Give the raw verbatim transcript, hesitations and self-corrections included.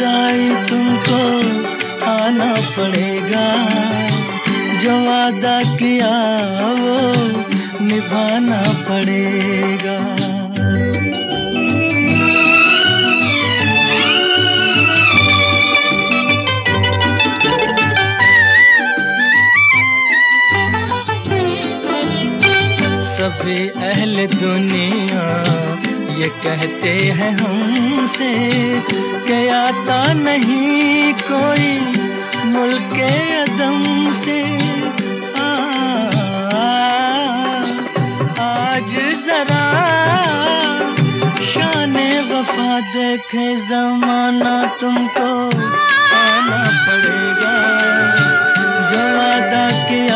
जुदाई तुमको आना पड़ेगा, जो वादा किया वो निभाना पड़ेगा। सभी अहले दुनिया ये कहते हैं हमसे कि आता नहीं कोई मुल्के अदम से। आ, आज जरा शाने वफा देखे ज़माना, तुमको आना पड़ेगा, जो वादा किया